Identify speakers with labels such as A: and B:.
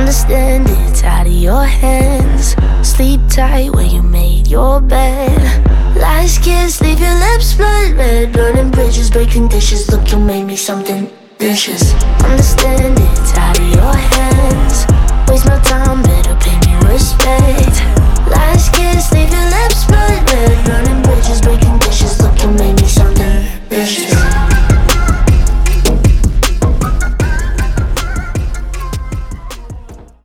A: Understand it's out of your hands. Sleep tight where you made your bed. Last kiss, leave your lips blood red. Burning bridges, breaking dishes. Look, you made me something vicious. Understand it